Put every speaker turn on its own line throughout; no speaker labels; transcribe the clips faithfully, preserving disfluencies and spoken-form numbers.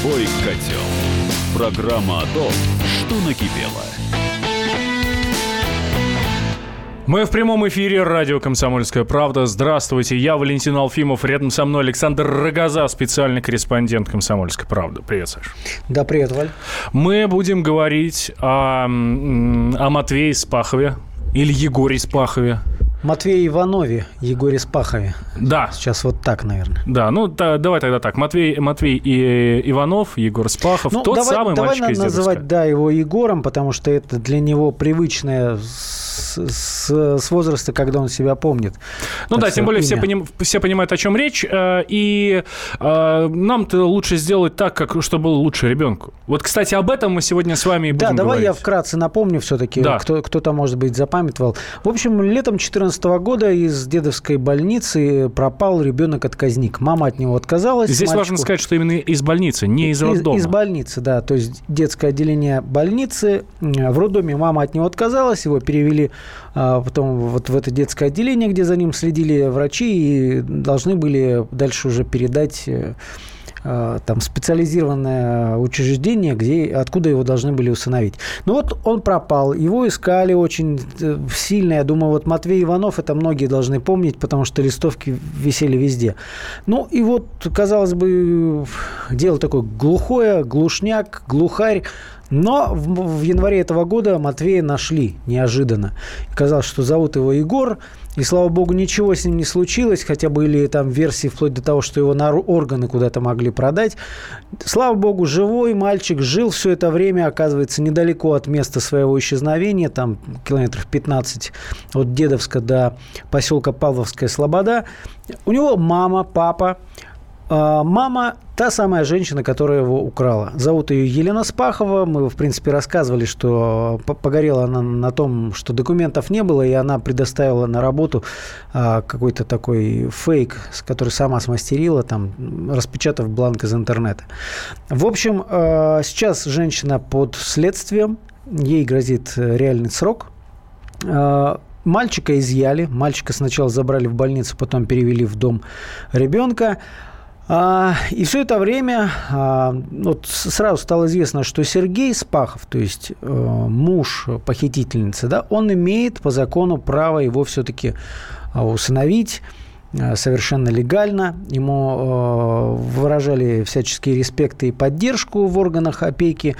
Живой котел. Программа о том, что накипело.
Мы в прямом эфире радио «Комсомольская правда». Здравствуйте, я Валентин Алфимов. Рядом со мной Александр Рогоза, специальный корреспондент «Комсомольской правды». Привет, Саша.
Да, привет, Валь.
Мы будем говорить о, о Матвее Спахове или Егоре Спахове.
Матвее Иванове, Егоре Спахове.
Да.
Сейчас вот так, наверное.
Да, ну да, давай тогда так. Матвей, Матвей и Иванов, Егор Спахов, ну, тот давай, самый
давай
мальчик из Дедовска.
Давай называть, да, его Егором, потому что это для него привычное с, с, с возраста, когда он себя помнит.
Ну да, тем более все, поним, все понимают, о чем речь, и э, нам-то лучше сделать так, как, чтобы было лучше ребенку. Вот, кстати, об этом мы сегодня с вами и будем
да, давай
говорить.
Я вкратце напомню все-таки,
да.
кто, кто-то, может быть, запамятовал. В общем, летом две тысячи четырнадцатого года из Дедовской больницы пропал ребенок-отказник. Мама от него отказалась.
Здесь
мальчику...
важно сказать, что именно из больницы, не из роддома.
Из, из больницы, да. То есть детское отделение больницы. В роддоме мама от него отказалась, его перевели а, потом вот в это детское отделение, где за ним следили врачи и должны были дальше уже передать... там специализированное учреждение, где, откуда его должны были усыновить. Ну вот он пропал, его искали очень сильно. Я думаю, вот Матвей Иванов, это многие должны помнить, потому что листовки висели везде. Ну и вот, казалось бы, дело такое глухое, глушняк, глухарь. Но в, в январе этого года Матвея нашли неожиданно. Казалось, что зовут его Егор, и, слава богу, ничего с ним не случилось, хотя были там версии вплоть до того, что его на органы куда-то могли продать. Слава богу, живой мальчик жил все это время, оказывается, недалеко от места своего исчезновения, там километров пятнадцать от Дедовска до поселка Павловская Слобода. У него мама, папа. Мама – та самая женщина, которая его украла. Зовут ее Елена Спахова. Мы, в принципе, рассказывали, что погорела она на том, что документов не было, и она предоставила на работу какой-то такой фейк, который сама смастерила, там, распечатав бланк из интернета. В общем, сейчас женщина под следствием. Ей грозит реальный срок. Мальчика изъяли. Мальчика сначала забрали в больницу, потом перевели в дом ребенка. И все это время вот сразу стало известно, что Сергей Спахов, то есть муж похитительницы, да, он имеет по закону право его все-таки усыновить совершенно легально. Ему выражали всяческие респекты и поддержку в органах опеки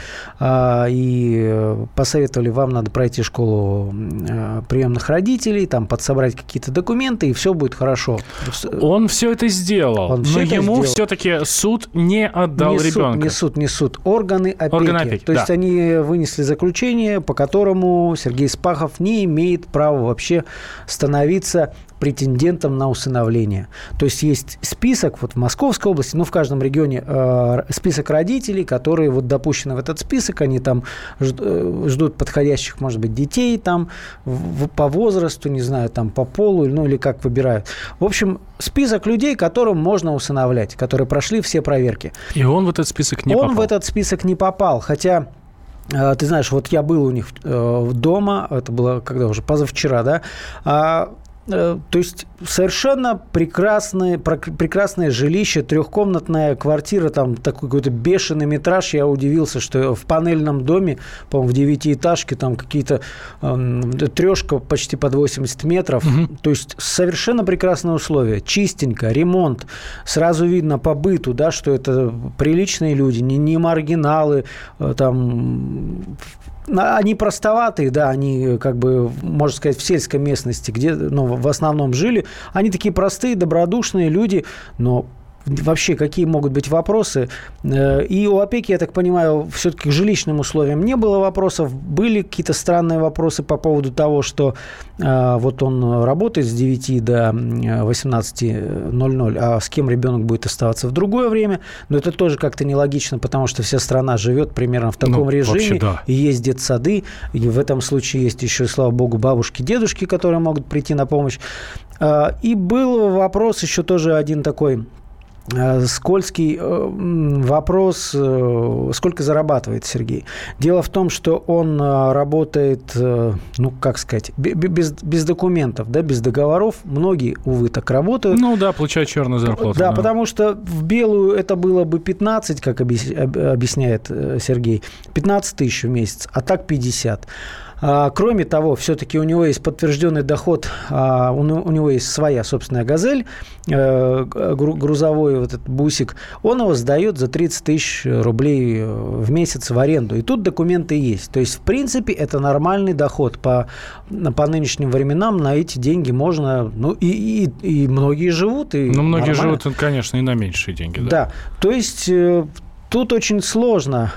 и посоветовали: вам надо пройти школу приемных родителей, там подсобрать какие-то документы, и все будет хорошо.
Он все это сделал,
Он
но
это
ему
сделал.
все-таки суд не отдал
не
ребенка.
Суд, не суд, не суд. Органы опеки.
Органы опеки,
То
да.
есть они вынесли заключение, по которому Сергей Спахов не имеет права вообще становиться претендентом на усыновление. То есть есть список вот в Московской области, ну, в каждом регионе э, список родителей, которые вот допущены в этот список, они там ждут подходящих, может быть, детей там в, по возрасту, не знаю, там по полу, ну, или как выбирают. В общем, список людей, которым можно усыновлять, которые прошли все проверки.
И он в этот список не
он
попал.
Он в этот список не попал, хотя... Ты знаешь, вот я был у них дома, это было когда уже позавчера, да, то есть совершенно прекрасное, прекрасное жилище, трехкомнатная квартира, там такой какой-то бешеный метраж. Я удивился, что в панельном доме, по-моему, в девятиэтажке, там какие-то э, трешка почти под восемьдесят метров. Угу. То есть совершенно прекрасные условия. Чистенько, ремонт. Сразу видно по быту, да, что это приличные люди, не, не маргиналы, э, там... Они простоватые, да, они, как бы, можно сказать, в сельской местности, где, ну, в основном жили. Они такие простые, добродушные люди, но вообще какие могут быть вопросы? И у опеки, я так понимаю, все-таки к жилищным условиям не было вопросов. Были какие-то странные вопросы по поводу того, что э, вот он работает с девяти до восемнадцати ноль ноль, а с кем ребенок будет оставаться в другое время. Но это тоже как-то нелогично, потому что вся страна живет примерно в таком ну, режиме. Вообще, да. И есть детсады, и в этом случае есть еще, слава богу, бабушки, дедушки, которые могут прийти на помощь. И был вопрос еще тоже один такой скользкий вопрос, сколько зарабатывает Сергей. Дело в том, что он работает, ну, как сказать, без, без документов, да, без договоров. Многие, увы, так работают.
Ну да, получают черную зарплату.
Да, да, потому что в белую это было бы пятнадцать, как объясняет Сергей, пятнадцать тысяч в месяц, а так пятьдесят. Кроме того, все-таки у него есть подтвержденный доход, у него есть своя собственная «Газель», грузовой вот этот бусик, он его сдает за тридцать тысяч рублей в месяц в аренду. И тут документы есть. То есть, в принципе, это нормальный доход. По, по нынешним временам на эти деньги можно... Ну, и, и, и многие живут. И
ну, многие
нормально.
живут, конечно, и на меньшие деньги. Да,
да. То есть... Тут очень сложно.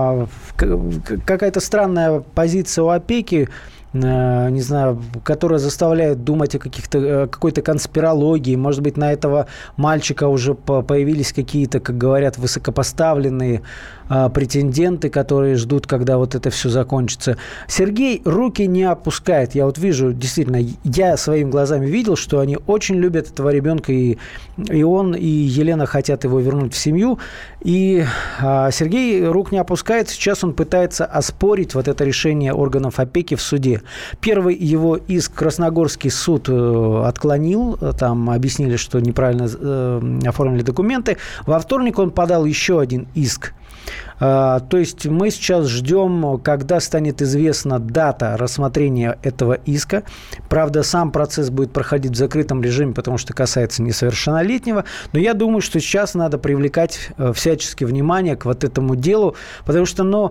Какая-то странная позиция у опеки, не знаю, которая заставляет думать о каких-то, какой-то конспирологии. Может быть, на этого мальчика уже появились какие-то, как говорят, высокопоставленные претенденты, которые ждут, когда вот это все закончится. Сергей руки не опускает. Я вот вижу, действительно, я своими глазами видел, что они очень любят этого ребенка, и, и он, и Елена хотят его вернуть в семью. И а, Сергей рук не опускает. Сейчас он пытается оспорить вот это решение органов опеки в суде. Первый его иск Красногорский суд отклонил. Там объяснили, что неправильно э, оформили документы. Во вторник он подал еще один иск. То есть мы сейчас ждем, когда станет известна дата рассмотрения этого иска. Правда, сам процесс будет проходить в закрытом режиме, потому что касается несовершеннолетнего. Но я думаю, что сейчас надо привлекать всячески внимание к вот этому делу, потому что, ну,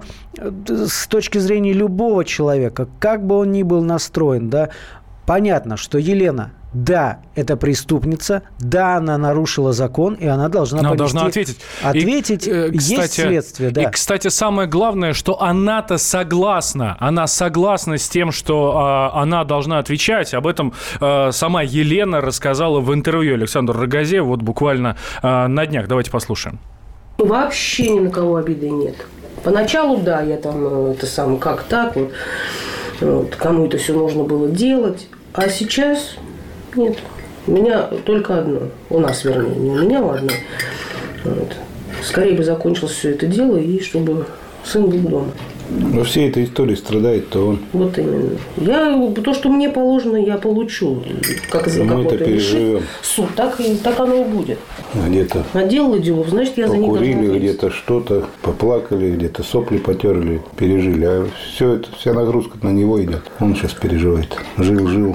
с точки зрения любого человека, как бы он ни был настроен, да, понятно, что Елена... Да, это преступница, да, она нарушила закон, и она должна
она
понести...
должна ответить.
Ответить,
и, э,
есть
кстати,
следствие, да.
И, кстати, самое главное, что она-то согласна, она согласна с тем, что э, она должна отвечать. Об этом э, сама Елена рассказала в интервью Александру Рогазе, вот буквально э, на днях. Давайте послушаем.
Вообще ни на кого обиды нет. Поначалу, да, я там, это сам, как так, вот, вот, кому это все нужно было делать, а сейчас... Нет, у меня только одно. У нас, вернее, не у меня, а одно. Вот. Скорее бы закончилось все это дело, и чтобы сын был дома.
Но всей этой истории страдает-то он.
Вот именно. Я, то, что мне положено, я получу. Как за
мы-то переживем.
Суд, так, и, так оно и будет.
Где-то
наделала делов, значит, я за них должна
покурили, где-то что-то, поплакали, где-то сопли потерли, пережили. А все это, вся нагрузка на него идет. Он сейчас переживает. Жил-жил.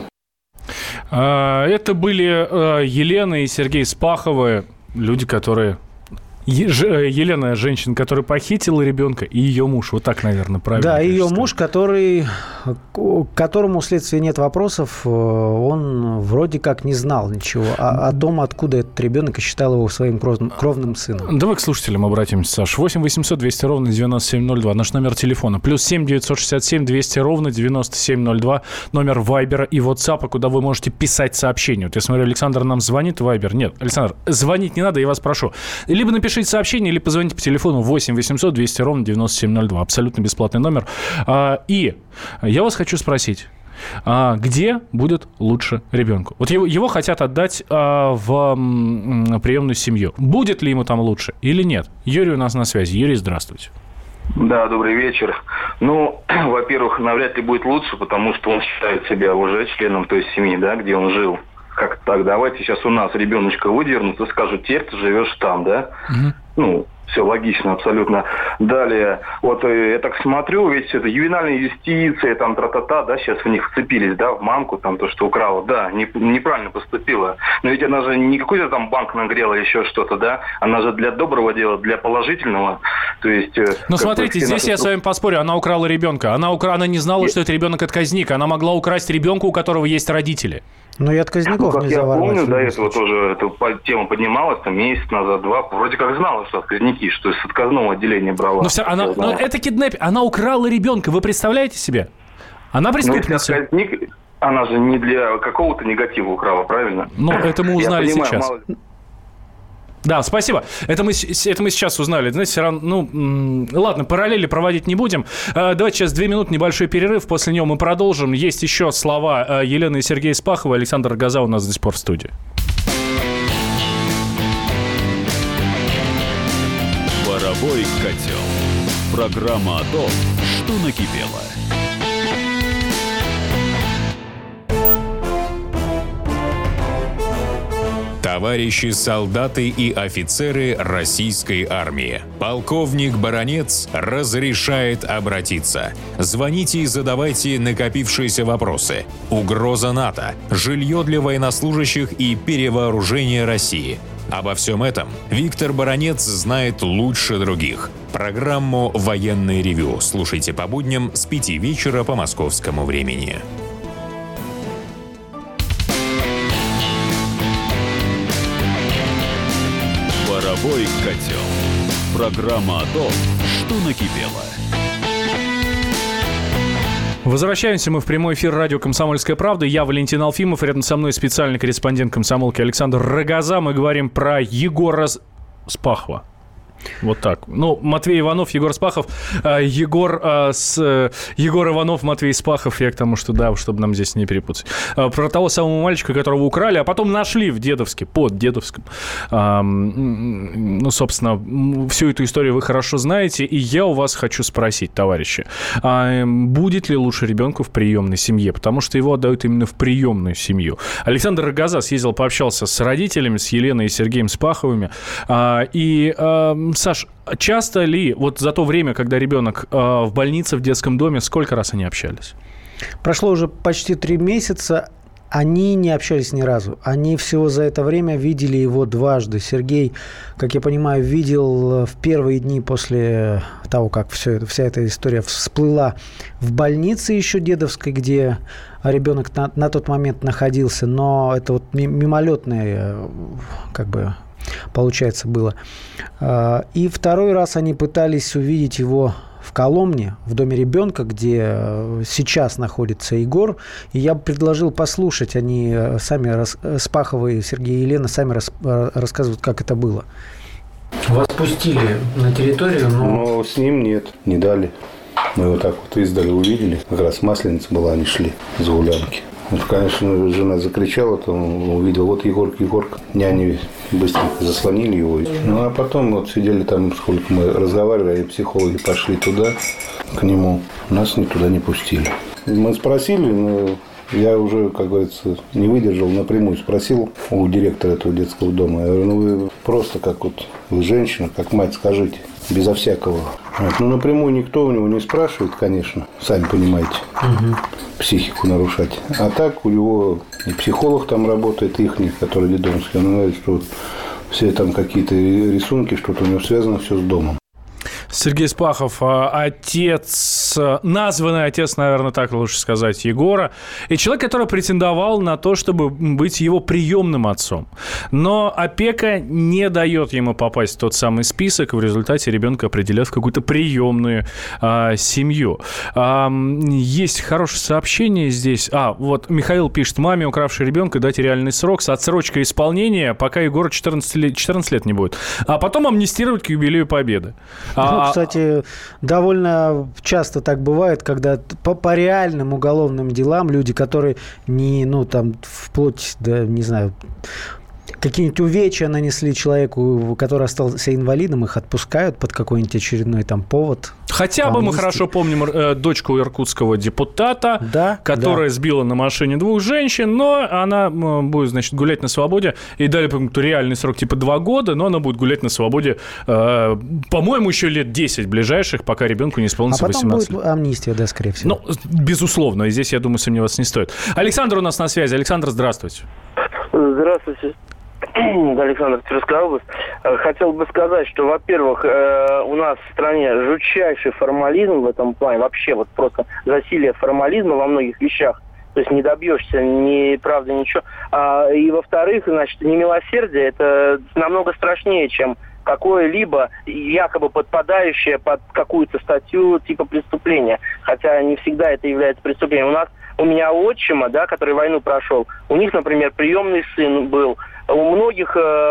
Это были Елена и Сергей Спаховы, люди, которые... Елена, женщина, которая похитила ребенка, и ее муж. Вот так, наверное, правильно.
Да, ее муж, который, к которому следствия нет вопросов, он вроде как не знал ничего о, о том, откуда этот ребенок, и считал его своим кровным, кровным сыном. Давай
к слушателям обратимся, Саш. восемь восемьсот двести ровно девяносто семь ноль два. Наш номер телефона. Плюс семь девятьсот шестьдесят семь двести ровно девяносто семь ноль два. Номер Вайбера и Ватсапа, куда вы можете писать сообщения. Вот я смотрю, Александр нам звонит, Вайбер. Нет, Александр, звонить не надо, я вас прошу. Либо напишите сообщение, или позвоните по телефону восемь восемьсот двести ровно девяносто семь ноль два. Абсолютно бесплатный номер. И я вас хочу спросить, где будет лучше ребенку? Вот его, его хотят отдать в приемную семью. Будет ли ему там лучше или нет? Юрий у нас на связи. Юрий, здравствуйте.
Да, добрый вечер. Ну, во-первых, навряд ли будет лучше, потому что он считает себя уже членом той семьи, да, где он жил. Как так, давайте сейчас у нас ребеночка выдернут и скажут, теперь ты живешь там, да? Угу. Ну, все логично абсолютно. Далее, вот я так смотрю, ведь это ювенальная юстиция, там, тра-та-та, да, сейчас в них вцепились, да, в мамку, там, то, что украла, да, не, неправильно поступила. Но ведь она же не какой-то там банк нагрела, еще что-то, да, она же для доброго дела, для положительного, то есть...
Ну, смотрите, здесь наши... я с вами поспорю, она украла ребенка, она, укра... она не знала, и... что это ребенок-отказник, она могла украсть ребенка, у которого есть родители.
Ну, и отказников
ну, как
не
я
заварвать.
помню, до этого тоже эта тема поднималась, там, месяц назад, два. Вроде как знала, что отказники, что из отказного отделения брала.
Но, все, она, но это киднепинг. Она украла ребенка. Вы представляете себе? Она преступница.
Но если отказник, она же не для какого-то негатива украла, правильно?
Ну, это мы узнали понимаю, сейчас.
Мало...
Да, спасибо. Это мы, это мы сейчас узнали. Знаете, все равно, ну, м- ладно, параллели проводить не будем. Э, давайте сейчас две минуты, небольшой перерыв. После него мы продолжим. Есть еще слова э, Елены и Сергея Спахова. Александр Рогоза у нас до сих пор в студии.
Паровой котел. Программа о том, что накипело.
Товарищи солдаты и офицеры российской армии. Полковник Баранец разрешает обратиться. Звоните и задавайте накопившиеся вопросы. Угроза НАТО, жилье для военнослужащих и перевооружение России. Обо всем этом Виктор Баранец знает лучше других. Программу «Военное ревю» слушайте по будням с пяти вечера по московскому времени.
Паровой котел. Программа о том, что накипело.
Возвращаемся мы в прямой эфир радио «Комсомольская правда». Я Валентин Алфимов. Рядом со мной специальный корреспондент комсомолки Александр Рогоза. Мы говорим про Егора Спахова. Вот так. Ну, Матвей Иванов, Егор Спахов. Э, Егор, э, с, э, Егор Иванов, Матвей Спахов. Я к тому, что да, чтобы нам здесь не перепутать. Э, про того самого мальчика, которого украли, а потом нашли в Дедовске, под Дедовском. Э, ну, собственно, всю эту историю вы хорошо знаете. И я у вас хочу спросить, товарищи, э, будет ли лучше ребенку в приемной семье? Потому что его отдают именно в приемную семью. Александр Рогоза съездил, пообщался с родителями, с Еленой и Сергеем Спаховыми. Э, и... Э, Саш, часто ли вот за то время, когда ребенок э, в больнице, в детском доме, сколько раз они общались?
Прошло уже почти три месяца, они не общались ни разу. Они всего за это время видели его дважды. Сергей, как я понимаю, видел в первые дни после того, как все это, вся эта история всплыла в больнице еще Дедовской, где ребенок на, на тот момент находился, но это вот мимолетное, как бы... получается, было. И второй раз они пытались увидеть его в Коломне, в доме ребенка, где сейчас находится Егор. И я бы предложил послушать. Они сами, Спаховы, Сергей и Елена, сами рас, рассказывают, как это было. Вас пустили на территорию, но...
Но с ним нет, не дали. Мы его так вот издали увидели. Как раз Масленица была, они шли за гулянки. Вот, конечно, жена закричала, то увидел, вот Егорка, Егорка. Няни быстренько заслонили его. Ну, а потом вот сидели там, сколько мы разговаривали, психологи пошли туда, к нему. Нас ни туда не пустили. Мы спросили, но я уже, как говорится, не выдержал, напрямую спросил у директора этого детского дома. Я говорю, ну вы просто как вот, вы женщина, как мать, скажите, безо всякого. Вот. Ну, напрямую никто у него не спрашивает, конечно, сами понимаете, угу. Психику нарушать. А так у него и психолог там работает, ихний, который детдомский, он говорит, что все там какие-то рисунки, что-то у него связано все с домом.
Сергей Спахов, отец, названный отец, наверное, так лучше сказать, Егора, и человек, который претендовал на то, чтобы быть его приемным отцом. Но опека не дает ему попасть в тот самый список, и в результате ребенка определяют в какую-то приемную а, семью. А, есть хорошее сообщение здесь. А, вот Михаил пишет, маме, укравшей ребенка, дать реальный срок с отсрочкой исполнения, пока Егору четырнадцать лет, четырнадцать лет не будет. А потом амнистировать к юбилею Победы.
Ну, кстати, довольно часто так бывает, когда по, по реальным уголовным делам люди, которые не, ну, там, вплоть до, не знаю, какие-нибудь увечья нанесли человеку, который остался инвалидом, их отпускают под какой-нибудь очередной там повод.
Хотя бы мы хорошо помним э, дочку иркутского депутата, да, которая да. сбила на машине двух женщин, но она э, будет, значит, гулять на свободе. И дали по-моему, реальный срок типа два года, но она будет гулять на свободе, э, по-моему, еще лет десять ближайших, пока ребенку не исполнится восемнадцать лет.
А потом будет амнистия, да, скорее всего.
Ну, безусловно, и здесь, я думаю, сомневаться не стоит. Александр у нас на связи. Александр, здравствуйте.
Здравствуйте. Александр, Тверская область. Хотел бы сказать, что, во-первых, у нас в стране жутчайший формализм в этом плане. Вообще вот просто засилие формализма во многих вещах. То есть не добьешься ни правды, ничего. А, и, во-вторых, значит, немилосердие – это намного страшнее, чем какое-либо якобы подпадающее под какую-то статью типа преступления. Хотя не всегда это является преступлением. У нас, у меня отчима, да, который войну прошел, у них, например, приемный сын был. У многих,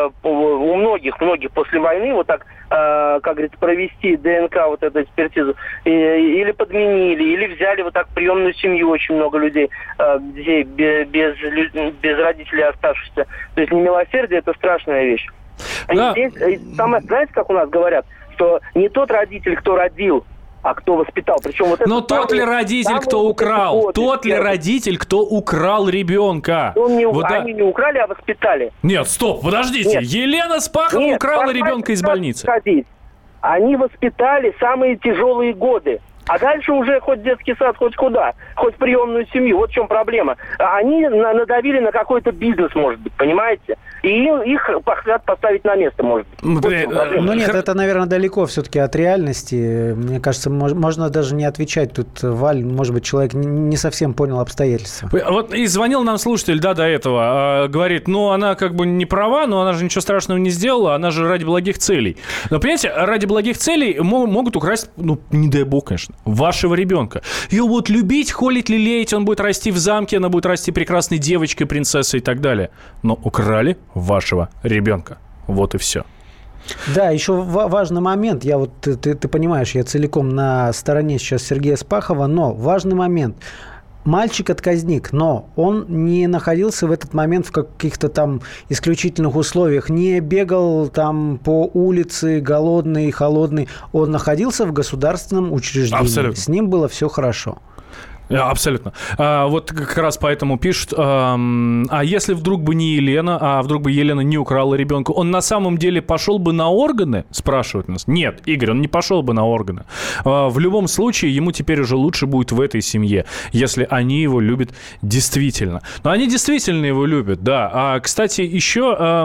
у многих, многих после войны вот так, как говорится, провести ДНК, вот эту экспертизу, или подменили, или взяли вот так приемную семью, очень много людей, детей без, без родителей оставшихся. То есть немилосердие – это страшная вещь. Да. И здесь, самое, знаете, как у нас говорят, что не тот родитель, кто родил, а кто воспитал. Причем вот
Но тот ли родитель, кто украл? Годы, тот ли родитель, кто украл ребенка?
Он не,
вот
они
да...
не украли, а воспитали.
Нет, стоп, подождите. Нет. Елена Спахова Нет, украла ребенка из больницы.
Ходить. Они воспитали самые тяжелые годы. А дальше уже хоть детский сад, хоть куда, хоть в приемную семью. Вот в чем проблема. Они надавили на какой-то бизнес, может быть, понимаете? И их хотят поставить на место, может быть. Вот
ну нет, это, наверное, далеко все-таки от реальности. Мне кажется, можно даже не отвечать. Тут, Валь, может быть, человек не совсем понял обстоятельства.
Вот и звонил нам слушатель, да, до этого. Говорит, ну, она как бы не права, но она же ничего страшного не сделала, она же ради благих целей. Но, понимаете, ради благих целей могут украсть, ну, не дай бог, конечно, вашего ребенка. Ее будут любить, холить, лелеять, он будет расти в замке, она будет расти прекрасной девочкой, принцессой и так далее. Но украли вашего ребенка. Вот и все.
Да, еще важный момент. Я вот, ты, ты понимаешь, я целиком на стороне сейчас Сергея Спахова, но важный момент. Мальчик отказник, но он не находился в этот момент в каких-то там исключительных условиях, не бегал там по улице голодный, холодный. Он находился в государственном учреждении. Абсолютно. С ним было все хорошо.
Абсолютно. А, вот как раз поэтому пишут, а, а если вдруг бы не Елена, а вдруг бы Елена не украла ребенка, он на самом деле пошел бы на органы, спрашивают нас. Нет, Игорь, он не пошел бы на органы. А, в любом случае, ему теперь уже лучше будет в этой семье, если они его любят действительно. Но они действительно его любят, да. А, кстати, еще а,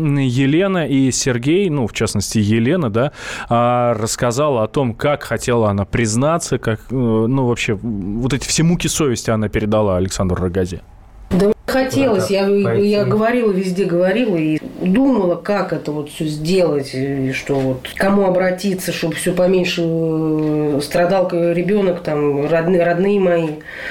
Елена и Сергей, ну, в частности, Елена, да, а, рассказала о том, как хотела она признаться, как, ну, вообще, вот эти все муки совести она передала Александру Рогазе.
Да хотелось, я, я говорила, везде говорила и думала, как это вот все сделать, и что вот кому обратиться, чтобы все поменьше страдал ребенок, там, родные, родные мои.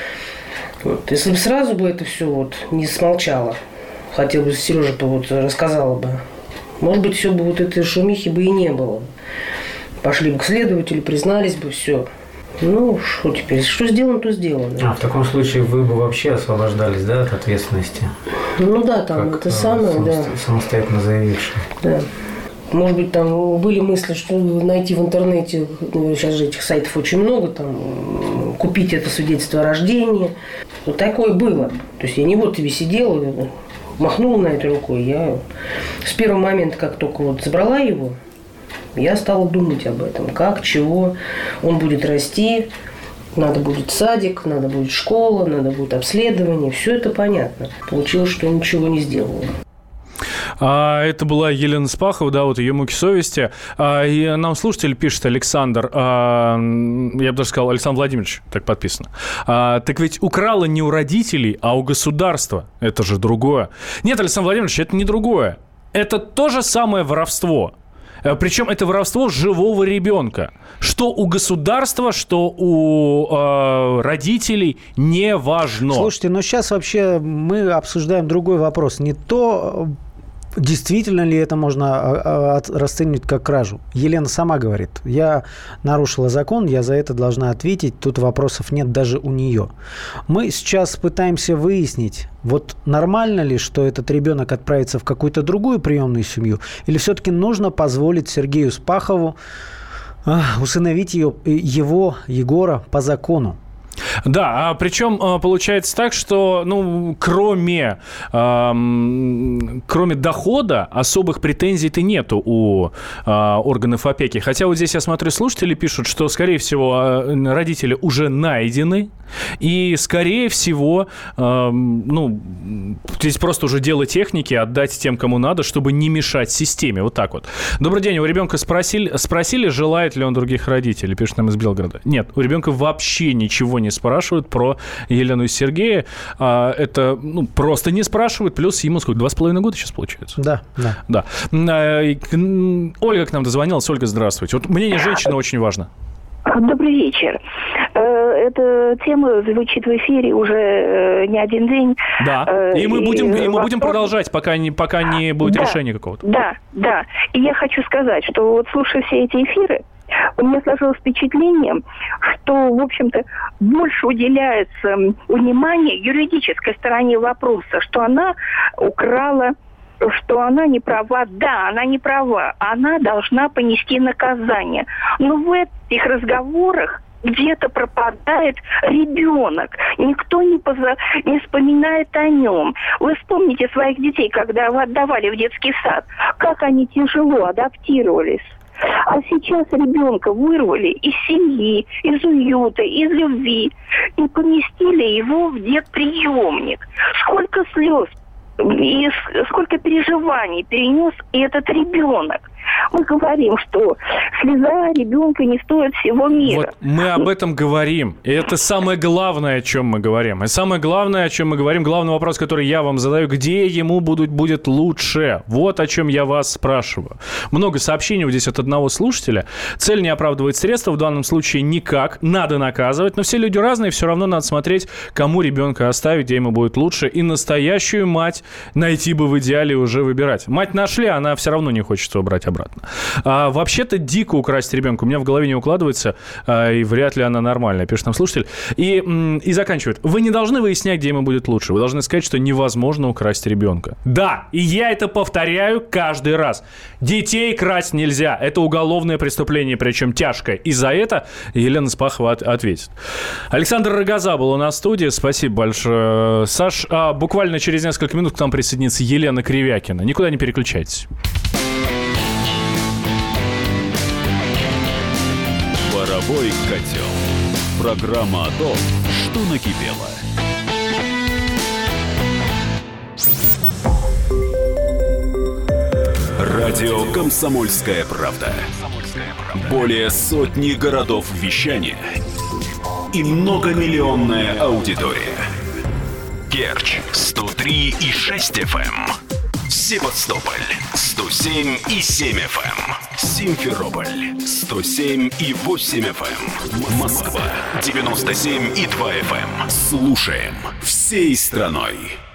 Вот. Если бы сразу бы это все вот не смолчало, хотел бы Сережа вот рассказала бы, может быть, все бы вот этой шумихи бы и не было. Пошли бы к следователю, признались бы, все. Ну, что теперь? Что сделано, то сделано.
А в таком случае вы бы вообще освобождались, да, от ответственности?
Ну да, там
как,
это самое,
само-
да.
Самостоятельно заявивший.
Да. Может быть, там были мысли, что найти в интернете, ну, сейчас же этих сайтов очень много, там, купить это свидетельство о рождении. Вот такое было. То есть я не вот тебе сидела, махнула на эту рукой. Я с первого момента, как только вот забрала его, я стала думать об этом, как, чего он будет расти, надо будет садик, надо будет школа, надо будет обследование, все это понятно. Получилось, что ничего не сделала.
А, это была Елена Спахова, да, вот ее муки совести. А, и нам слушатель пишет, Александр, а, я бы даже сказал, Александр Владимирович, так подписано. А, так ведь украла не у родителей, а у государства. Это же другое. Нет, Александр Владимирович, это не другое. Это то же самое воровство. Причем это воровство живого ребенка. Что у государства, что у э, родителей, не важно.
Слушайте, но сейчас вообще мы обсуждаем другой вопрос. Не то, действительно ли это можно расценивать как кражу. Елена сама говорит, я нарушила закон, я за это должна ответить. Тут вопросов нет даже у нее. Мы сейчас пытаемся выяснить, вот нормально ли, что этот ребенок отправится в какую-то другую приемную семью, или все-таки нужно позволить Сергею Спахову а, усыновить ее, его, Егора, по закону.
Да, а причем получается так, что, ну, кроме, эм, кроме дохода особых претензий-то нету у э, органов опеки. Хотя вот здесь я смотрю, слушатели пишут, что, скорее всего, родители уже найдены, и, скорее всего, э, ну, здесь просто уже дело техники, отдать тем, кому надо, чтобы не мешать системе. Вот так вот. Добрый день. У ребенка спросили, спросили, желает ли он других родителей, пишет нам из Белгорода. Нет, у ребенка вообще ничего не спрашивают про Елену и Сергея. А, это, ну, просто не спрашивают. Плюс ему сколько? Два с половиной года сейчас получается?
Да, да.
да. А, Ольга к нам дозвонилась. Ольга, здравствуйте. Вот мнение женщины очень важно.
Добрый вечер. Эта тема звучит в эфире уже не один день.
Да, и мы будем, и мы будем продолжать, пока не, пока не будет
да,
решения какого-то.
Да, да. И я хочу сказать, что вот слушая все эти эфиры, у меня сложилось впечатление, что, в общем-то, больше уделяется внимание юридической стороне вопроса, что она украла что она не права. Да, она не права. Она должна понести наказание. Но в этих разговорах где-то пропадает ребенок. Никто не, поза... не вспоминает о нем. Вы вспомните своих детей, когда вы отдавали в детский сад. Как они тяжело адаптировались. А сейчас ребенка вырвали из семьи, из уюта, из любви и поместили его в детприемник. Сколько слез и сколько переживаний перенес этот ребенок. Мы говорим, что слеза ребенка не стоит всего мира.
Вот мы об этом говорим. И это самое главное, о чем мы говорим. И самое главное, о чем мы говорим, главный вопрос, который я вам задаю, где ему будут, будет лучше? Вот о чем я вас спрашиваю. Много сообщений вот здесь от одного слушателя. Цель не оправдывает средства, в данном случае никак. Надо наказывать, но все люди разные, все равно надо смотреть, кому ребенка оставить, где ему будет лучше. И настоящую мать найти бы в идеале уже выбирать. Мать нашли, она все равно не хочет его брать обратно. А, вообще-то дико украсть ребенка. У меня в голове не укладывается, а, и вряд ли она нормальная, пишет нам слушатель. И, и заканчивает. Вы не должны выяснять, где ему будет лучше. Вы должны сказать, что невозможно украсть ребенка. Да, и я это повторяю каждый раз. Детей красть нельзя. Это уголовное преступление, причем тяжкое. И за это Елена Спахова от, ответит. Александр Рогоза был у нас в студии. Спасибо большое, Саш. А, буквально через несколько минут к нам присоединится Елена Кривякина. Никуда не переключайтесь.
Паровой котел. Программа о том, что накипело. Радио «Комсомольская правда». Более сотни городов вещания и многомиллионная аудитория. Керчь сто три и шесть эф эм. Севастополь сто семь и семь эф эм. Симферополь сто семь и восемь эф эм. Москва девяносто семь и два эф эм. Слушаем всей страной.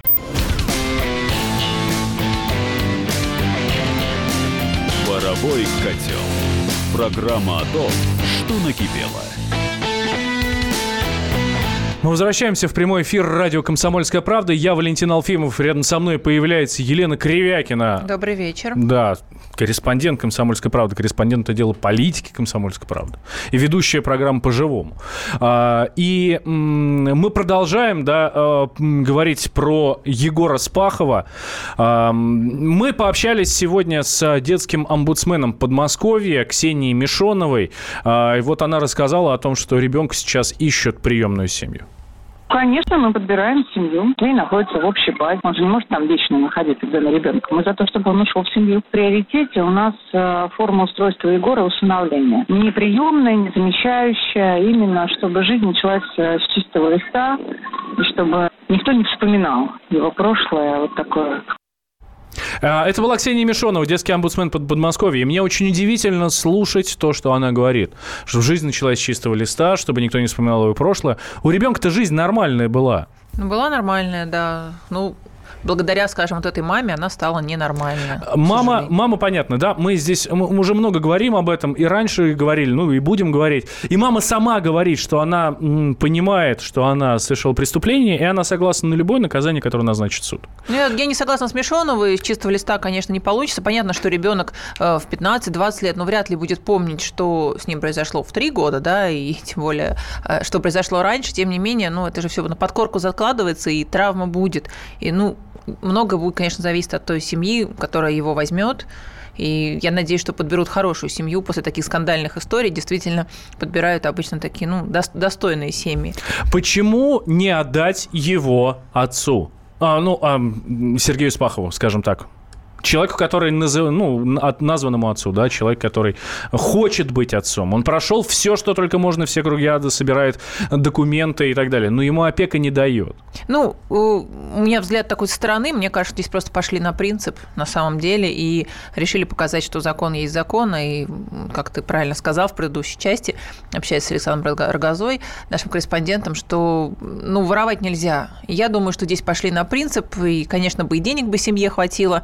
Паровой котел. Программа о том, что накипело.
Мы возвращаемся в прямой эфир радио «Комсомольская правда». Я Валентин Алфимов. Рядом со мной появляется Елена Кривякина.
Добрый вечер.
Да, корреспондент «Комсомольской правды», корреспондент отдела политики «Комсомольской правды» и ведущая программы «По-живому». И мы продолжаем, да, говорить про Егора Спахова. Мы пообщались сегодня с детским омбудсменом Подмосковья Ксенией Мишоновой. И вот она рассказала о том, что ребенка сейчас ищут приемную семью.
Конечно, мы подбираем семью. Ей находится в общей базе. Он же не может там вечно находиться, где на ребенка. Мы за то, чтобы он ушел в семью. В приоритете у нас э, форма устройства Егора – усыновления. Не приемная, не замещающая. Именно, чтобы жизнь началась э, с чистого листа. И чтобы никто не вспоминал его прошлое. Вот такое.
Это была Ксения Мишонова, детский омбудсмен под Подмосковья. И мне очень удивительно слушать то, что она говорит. Что жизнь началась с чистого листа, чтобы никто не вспоминал его прошлое. У ребенка-то жизнь нормальная была.
Ну, была нормальная, да. Ну, благодаря, скажем, вот этой маме она стала ненормальной.
Мама, мама, понятно, да, мы здесь мы уже много говорим об этом, и раньше говорили, ну и будем говорить. И мама сама говорит, что она м, понимает, что она совершила преступление, и она согласна на любое наказание, которое назначит суд.
Ну, я, я не согласна с Мишоновой, с чистого листа, конечно, не получится. Понятно, что ребенок э, в пятнадцать-двадцать лет, ну, вряд ли будет помнить, что с ним произошло в три года, да, и тем более, э, что произошло раньше. Тем не менее, ну, это же все на подкорку закладывается, и травма будет. И, ну, много будет, конечно, зависеть от той семьи, которая его возьмет. И я надеюсь, что подберут хорошую семью после таких скандальных историй. Действительно, подбирают обычно такие, ну, достойные семьи.
Почему не отдать его отцу? А, ну, а, Сергею Спахову, скажем так. Человеку, который назов... ну, от названному отцу, да, человек, который хочет быть отцом. Он прошел все, что только можно, все круги ада, собирает документы и так далее. Но ему опека не дает.
Ну, у меня взгляд такой со стороны. Мне кажется, здесь просто пошли на принцип на самом деле и решили показать, что закон есть закон. И, как ты правильно сказал в предыдущей части, общаясь с Александром Рогозой, нашим корреспондентом, что, ну, воровать нельзя. Я думаю, что здесь пошли на принцип. И, конечно, бы и денег бы семье хватило, и жили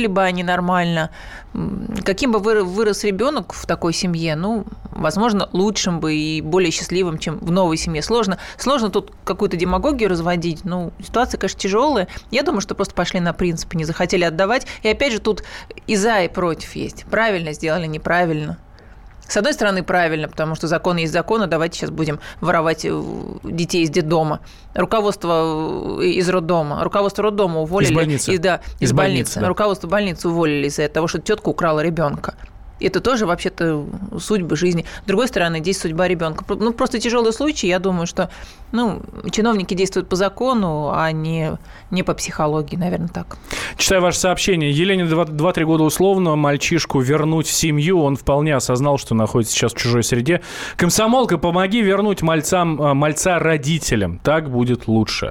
жили бы они нормально. Каким бы вырос ребенок в такой семье, ну, возможно, лучшим бы и более счастливым, чем в новой семье. Сложно, сложно тут какую-то демагогию разводить. Ну, ситуация, конечно, тяжелая. Я думаю, что просто пошли на принципы, не захотели отдавать. И опять же, тут и за, и против есть. Правильно сделали, неправильно. С одной стороны, правильно, потому что закон есть закон, а давайте сейчас будем воровать детей из детдома. Руководство из роддома. Руководство роддома уволили.
Из больницы.
И, да, из,
из
больницы.
больницы да.
Руководство больницы уволили из-за того, что тетка украла ребенка. Это тоже, вообще-то, судьба жизни. С другой стороны, здесь судьба ребенка. Ну, просто тяжелый случай. Я думаю, что ну, чиновники действуют по закону, а не, не по психологии, наверное, так.
Читаю ваше сообщение. Елене два-три года условно, мальчишку вернуть в семью. Он вполне осознал, что находится сейчас в чужой среде. Комсомолка, помоги вернуть мальцам, мальца родителям. Так будет лучше.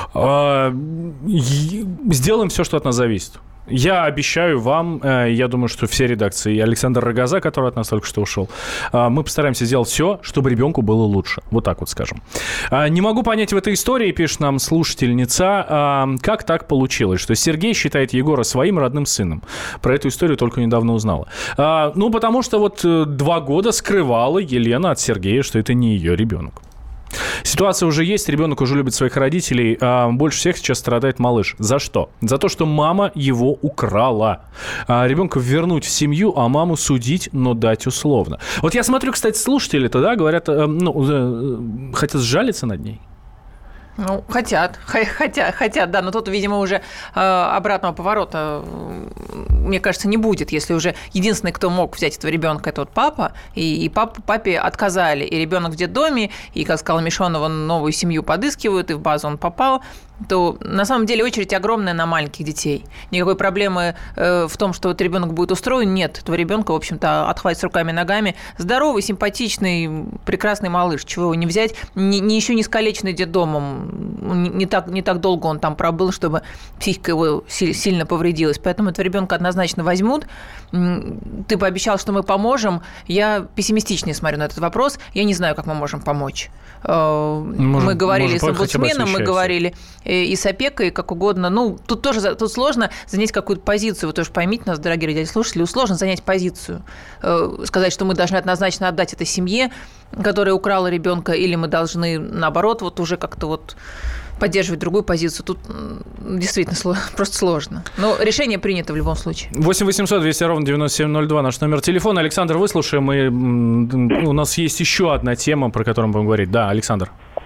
Сделаем все, что от нас зависит. Я обещаю вам, я думаю, что все редакции, и Александр Рогоза, который от нас только что ушел, мы постараемся сделать все, чтобы ребенку было лучше. Вот так вот скажем. Не могу понять в этой истории, пишет нам слушательница, как так получилось, что Сергей считает Егора своим родным сыном. Про эту историю только недавно узнала. Ну, потому что вот два года скрывала Елена от Сергея, что это не ее ребенок. Ситуация уже есть, ребенок уже любит своих родителей, а больше всех сейчас страдает малыш. За что? За то, что мама его украла. А ребенка вернуть в семью, а маму судить, но дать условно. Вот я смотрю, кстати, слушатели-то, да, говорят, ну, хотят сжалиться над ней.
Ну, хотят, хотят, хотят, да, но тут, видимо, уже э, обратного поворота, мне кажется, не будет, если уже единственный, кто мог взять этого ребенка, это вот папа, и, и пап, папе отказали, и ребенок в детдоме, и, как сказала Мишонова, новую семью подыскивают, и в базу он попал, то на самом деле очередь огромная на маленьких детей. Никакой проблемы э, в том, что вот ребенок будет устроен, нет. Этого ребенка, в общем-то, отхватит с руками и ногами. Здоровый, симпатичный, прекрасный малыш. Чего его не взять? Не, не еще не искалеченный детдомом. Не, не, так, не так долго он там пробыл, чтобы психика его сильно повредилась. Поэтому этого ребенка однозначно возьмут. Ты пообещал, что мы поможем. Я пессимистичнее смотрю на этот вопрос. Я не знаю, как мы можем помочь. Может, мы говорили с омбудсменом, мы говорили и с опекой, как угодно. Ну, тут тоже тут сложно занять какую-то позицию. Вы тоже поймите нас, дорогие радиослушатели, сложно занять позицию. Сказать, что мы должны однозначно отдать это семье, которая украла ребенка, или мы должны, наоборот, вот уже как-то вот поддерживать другую позицию. Тут действительно просто сложно. Но решение принято в любом случае.
восемь восемьсот двести ровно девяносто семь ноль два наш номер телефона. Александр, выслушаем. И у нас есть еще одна тема, про которую мы будем говорить. Да, Александр.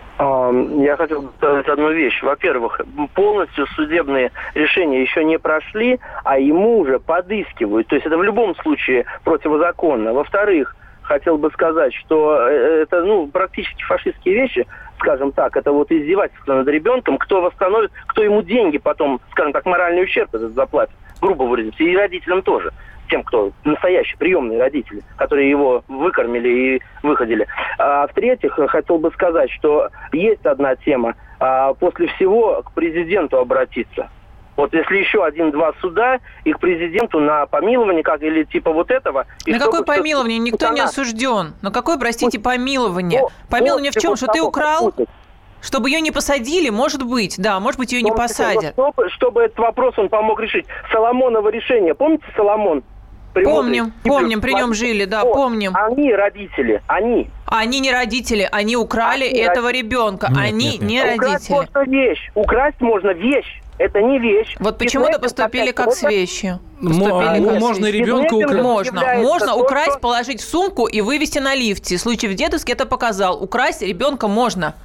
Я хотел сказать одну вещь. Во-первых, полностью судебные решения еще не прошли, а ему уже подыскивают. То есть это в любом случае противозаконно. Во-вторых, хотел бы сказать, что это ну, практически фашистские вещи, скажем так, это вот издевательство над ребенком, кто восстановит, кто ему деньги потом, скажем так, моральный ущерб этот заплатит, грубо выразиться, и родителям тоже, тем, кто настоящие приемные родители, которые его выкормили и выходили. А в-третьих, хотел бы сказать, что есть одна тема, а после всего к президенту обратиться. Вот если еще один-два суда, и к президенту на помилование, как или типа вот этого.
На какое помилование? Никто не осужден. На какое, простите, помилование? Помилование в чем? Что ты украл? Чтобы ее не посадили, может быть, да, может быть, ее не посадят.
Чтобы, чтобы этот вопрос он помог решить. Соломоново решение. Помните Соломон?
Помним, помним, при нем жили, да, вот, помним.
Они родители, они.
Они не родители, они украли они этого родители. Ребенка, нет, они нет, нет. не
Украсть
родители.
Украсть можно вещь, украсть можно вещь. Это не вещь.
Вот почему-то поступили как с вещью.
Поступили как
можно
ребенка украсть?
Можно. Можно украсть, положить в сумку и вывести на лифте. Случай в дедовске это показал. Украсть ребенка можно.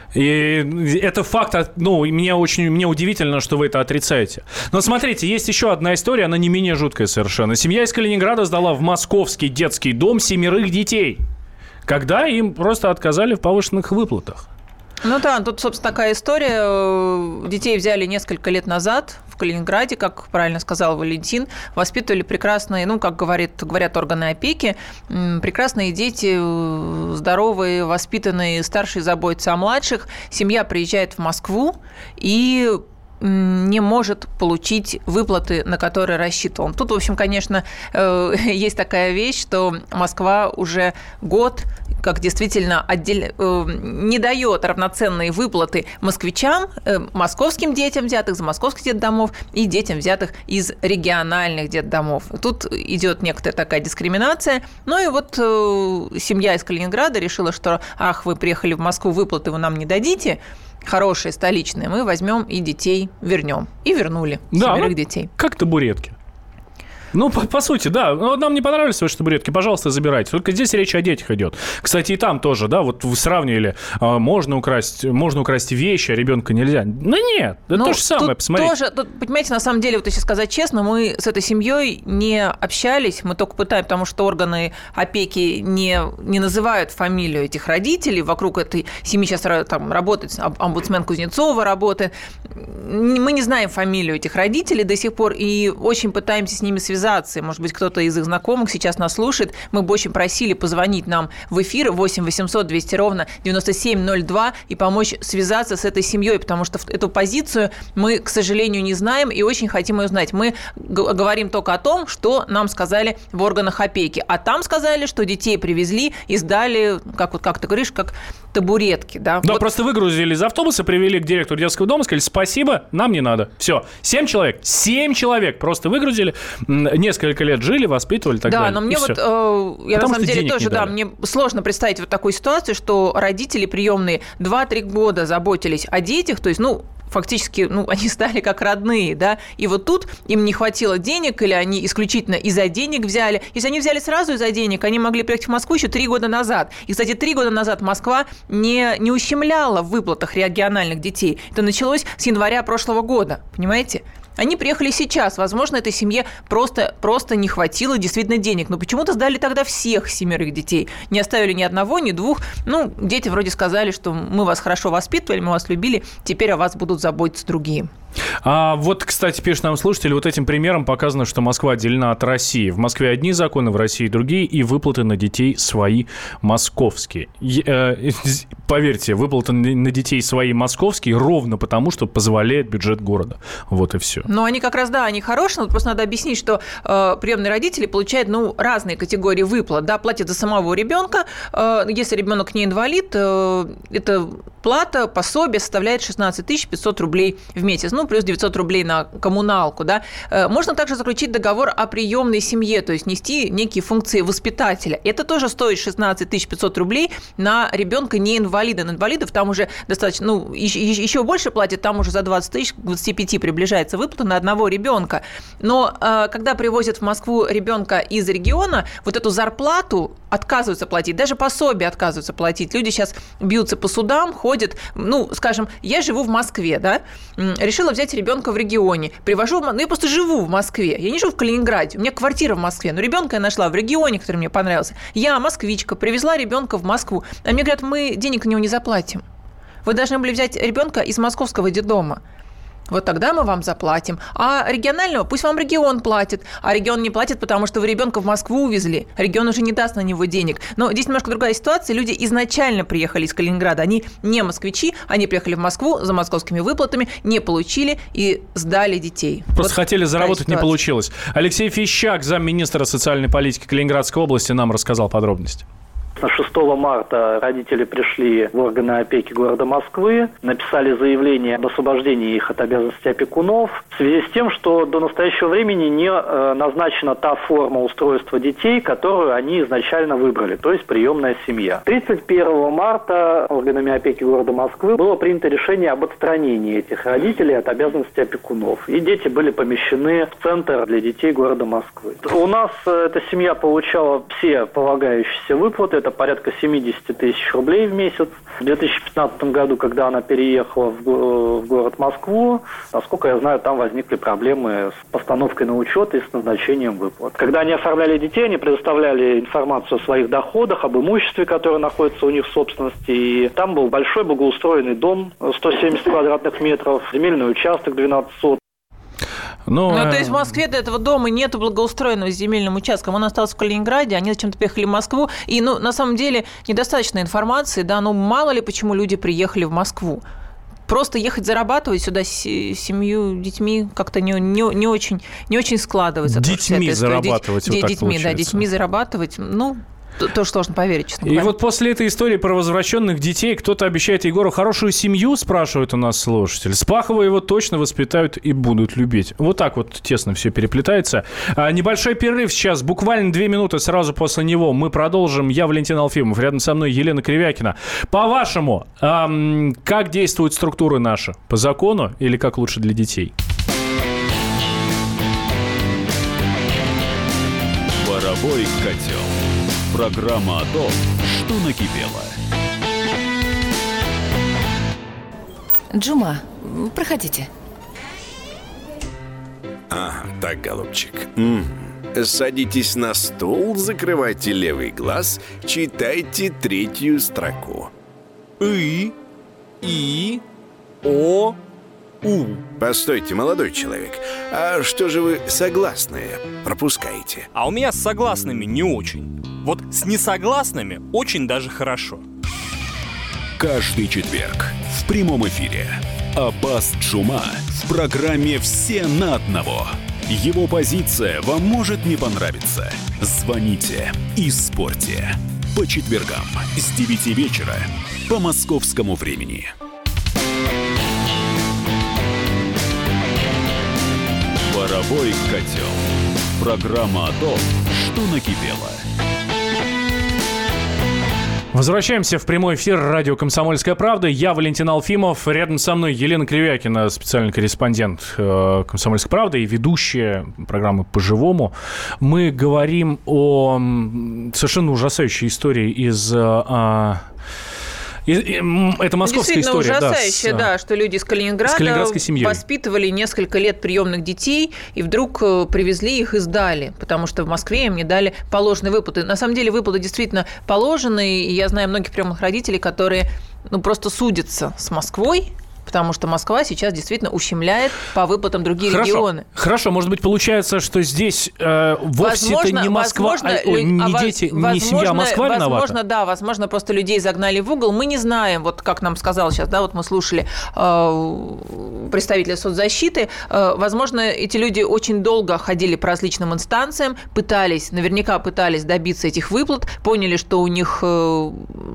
И это факт, ну, мне очень мне удивительно, что вы это отрицаете. Но смотрите, есть еще одна история, она не менее жуткая совершенно. Семья из Калининграда сдала в московский детский дом семерых детей, когда им просто отказали в повышенных выплатах.
Ну да, тут, собственно, такая история. Детей взяли несколько лет назад в Калининграде, как правильно сказал Валентин, воспитывали прекрасные, ну, как говорит, говорят органы опеки, прекрасные дети, здоровые, воспитанные, старшие заботятся о младших. Семья приезжает в Москву и не может получить выплаты, на которые рассчитывал. Тут, в общем, конечно, есть такая вещь, что Москва уже год как действительно отдель... не дает равноценные выплаты москвичам, московским детям, взятых из московских детдомов, и детям, взятых из региональных детдомов. Тут идет некоторая такая дискриминация. Ну и вот семья из Калининграда решила, что ах, вы приехали в Москву, выплаты вы нам не дадите, хорошие, столичные, мы возьмем и детей вернем. И вернули
да,
семерых
ну,
детей.
Как табуретки. Ну, по, по сути, да. Ну, нам не понравились ваши табуретки, пожалуйста, забирайте. Только здесь речь о детях идет. Кстати, и там тоже, да, вот вы сравнивали, можно украсть, можно украсть вещи, а ребенка нельзя. Ну, нет, это ну, то же самое, посмотрите.
Тоже, тут, понимаете, на самом деле, вот если сказать честно, мы с этой семьей не общались, мы только пытаем, потому что органы опеки не, не называют фамилию этих родителей. Вокруг этой семьи сейчас там работает омбудсмен Кузнецова, работает. Мы не знаем фамилию этих родителей до сих пор, и очень пытаемся с ними связаться. Может быть, кто-то из их знакомых сейчас нас слушает. Мы бы очень просили позвонить нам в эфир восемь восемьсот двести ровно девяносто семь ноль два и помочь связаться с этой семьей, потому что эту позицию мы, к сожалению, не знаем и очень хотим ее знать. Мы г- говорим только о том, что нам сказали в органах опеки. А там сказали, что детей привезли и сдали, как, вот, как ты говоришь, как табуретки. Да,
да
вот.
Просто выгрузили из автобуса, привели к директору детского дома, сказали, спасибо, нам не надо. Все, семь человек, семь человек просто выгрузили, несколько лет жили, воспитывали и так
да,
далее.
Да, но мне вот, э, я Потому на самом деле тоже, да, мне сложно представить вот такую ситуацию, что родители приемные два-три года заботились о детях, то есть, ну, фактически, ну, они стали как родные, да, и вот тут им не хватило денег, или они исключительно из-за денег взяли. Если они взяли сразу из-за денег, они могли приехать в Москву еще три года назад. И, кстати, три года назад Москва не, не ущемляла в выплатах региональных детей. Это началось с января прошлого года, понимаете? Они приехали сейчас. Возможно, этой семье просто, просто не хватило действительно денег. Но почему-то сдали тогда всех семерых детей. Не оставили ни одного, ни двух. Ну, дети вроде сказали, что мы вас хорошо воспитывали, мы вас любили, теперь о вас будут заботиться другие.
А вот, кстати, пишет нам слушатель, вот этим примером показано, что Москва отделена от России. В Москве одни законы, в России другие, и выплаты на детей свои московские. Э, поверьте, выплаты на детей свои московские ровно потому, что позволяет бюджет города. Вот и все.
Ну, они как раз, да, они хорошие, но просто надо объяснить, что э, приемные родители получают, ну, разные категории выплат, да, платят за самого ребенка, э, если ребенок не инвалид, э, это плата, пособие составляет шестнадцать тысяч пятьсот рублей в месяц, ну, плюс девятьсот рублей на коммуналку, да. Э, можно также заключить договор о приемной семье, то есть нести некие функции воспитателя. Это тоже стоит шестнадцать тысяч пятьсот рублей на ребенка не инвалида. На инвалидов там уже достаточно, ну, еще больше платят, там уже за двадцать тысяч, к двадцати пяти приближается выплата на одного ребенка. Но э, когда привозят в Москву ребенка из региона, вот эту зарплату отказываются платить, даже пособие отказываются платить. Люди сейчас бьются по судам, ходят, ну, скажем, я живу в Москве, да, решила взять ребенка в регионе, привожу, ну, я просто живу в Москве, я не живу в Калининграде, у меня квартира в Москве, но ребенка я нашла в регионе, который мне понравился. Я, москвичка, привезла ребенка в Москву, а мне говорят, мы денег на него не заплатим. Вы должны были взять ребенка из московского детдома. Вот тогда мы вам заплатим. А регионального пусть вам регион платит. А регион не платит, потому что вы ребенка в Москву увезли. Регион уже не даст на него денег. Но здесь немножко другая ситуация. Люди изначально приехали из Калининграда. Они не москвичи. Они приехали в Москву за московскими выплатами, не получили и сдали детей.
Просто
вот
хотели заработать, не получилось. Алексей Фищак, замминистра социальной политики Калининградской области, нам рассказал подробности.
шестого марта родители пришли в органы опеки города Москвы, написали заявление об освобождении их от обязанностей опекунов в связи с тем, что до настоящего времени не назначена та форма устройства детей, которую они изначально выбрали, то есть приемная семья. тридцать первого марта органами опеки города Москвы было принято решение об отстранении этих родителей от обязанностей опекунов. И дети были помещены в центр для детей города Москвы. У нас эта семья получала все полагающиеся выплаты, это порядка семьдесят тысяч рублей в месяц. В две тысячи пятнадцатом году, когда она переехала в, в город Москву, насколько я знаю, там возникли проблемы с постановкой на учет и с назначением выплат. Когда они оформляли детей, они предоставляли информацию о своих доходах, об имуществе, которое находится у них в собственности. И там был большой благоустроенный дом, сто семьдесят квадратных метров, земельный участок двенадцать соток.
Но, ну, то есть в Москве до этого дома нету благоустроенного с земельным участком. Он остался в Калининграде, они зачем-то приехали в Москву. И, ну, на самом деле, недостаточно информации, да, ну, мало ли почему люди приехали в Москву. Просто ехать зарабатывать сюда с семью детьми как-то не, не, не, очень, не очень складывается.
Детьми зарабатывать, вот так
детьми, да, детьми зарабатывать, ну... тоже сложно поверить, честно
говоря. И вот после этой истории про возвращенных детей кто-то обещает Егору хорошую семью, спрашивает у нас слушатель. Спахова его точно воспитают и будут любить. Вот так вот тесно все переплетается. А, небольшой перерыв сейчас, буквально две минуты сразу после него. Мы продолжим. Я Валентин Алфимов, рядом со мной Елена Кривякина. По-вашему, эм, как действуют структуры наши? По закону или как лучше для детей?
Паровой котел. Программа о том, что накипело.
Джума, проходите.
Ага, так, голубчик. М-м. Садитесь на стул, закрывайте левый глаз, читайте третью строку. И, И, О, У. Постойте, молодой человек, а что же вы согласные пропускаете?
А у меня с согласными не очень. Вот с несогласными очень даже хорошо.
Каждый четверг в прямом эфире Аббас Джума в программе «Все на одного». Его позиция вам может не понравиться. Звоните и спорьте. По четвергам с девяти вечера по московскому времени. Паровой котел. Программа о том, что накипело.
Возвращаемся в прямой эфир радио «Комсомольская правда». Я Валентин Алфимов. Рядом со мной Елена Кривякина, специальный корреспондент э, «Комсомольской правды» и ведущая программы «По-живому». Мы говорим о совершенно ужасающей истории из... Э, Это московская история,
ужасающая,
да,
да, что люди из Калининграда воспитывали несколько лет приемных детей и вдруг привезли их и сдали, потому что в Москве им не дали положенные выплаты. На самом деле выплаты действительно положенные, и я знаю многих приемных родителей, которые ну, просто судятся с Москвой, потому что Москва сейчас действительно ущемляет по выплатам другие
Хорошо.
регионы.
Хорошо, может быть, получается, что здесь э, вовсе-то не Москва, возможно, а, ой, не
а,
дети,
возможно,
не семья Москва
возможно,
виновата?
Возможно, да, возможно, просто людей загнали в угол. Мы не знаем, вот как нам сказал сейчас, да, вот мы слушали э, представителя соцзащиты, э, возможно, эти люди очень долго ходили по различным инстанциям, пытались, наверняка пытались добиться этих выплат, поняли, что у них э,